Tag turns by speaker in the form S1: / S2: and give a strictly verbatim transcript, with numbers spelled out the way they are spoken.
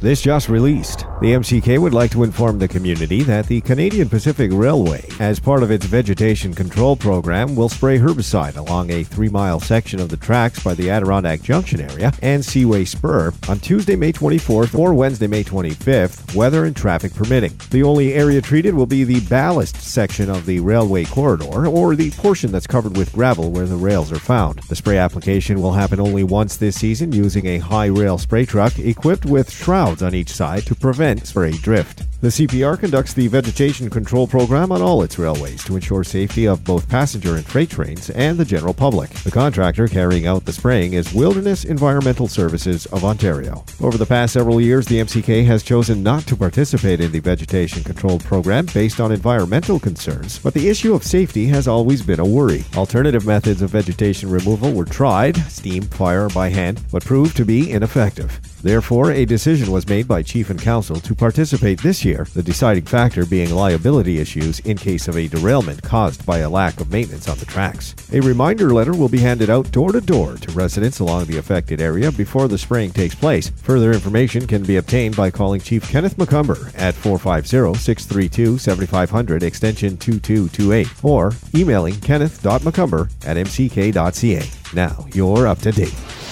S1: This just released. The M C K would like to inform the community that the Canadian Pacific Railway, as part of its vegetation control program, will spray herbicide along a three-mile section of the tracks by the Adirondack Junction area and Seaway Spur on Tuesday, May twenty-fourth or Wednesday, May twenty-fifth, weather and traffic permitting. The only area treated will be the ballast section of the railway corridor, or the portion that's covered with gravel where the rails are found. The spray application will happen only once this season using a high-rail spray truck equipped with shrouds on each side to prevent spray drift. The C P R conducts the vegetation control program on all its railways to ensure safety of both passenger and freight trains and the general public. The contractor carrying out the spraying is Wilderness Environmental Services of Ontario. Over the past several years, the M C K has chosen not to participate in the vegetation control program based on environmental concerns, but the issue of safety has always been a worry. Alternative methods of vegetation removal were tried, steam, fire, or by hand, but proved to be ineffective. Therefore, a decision was made by Chief and Council to participate this year, the deciding factor being liability issues in case of a derailment caused by a lack of maintenance on the tracks. A reminder letter will be handed out door to door to residents along the affected area before the spraying takes place. Further information can be obtained by calling Chief Kenneth McCumber at four five zero, six three two, seven five zero zero extension two two two eight or emailing kenneth dot mccumber at m c k dot c a. Now you're up to date.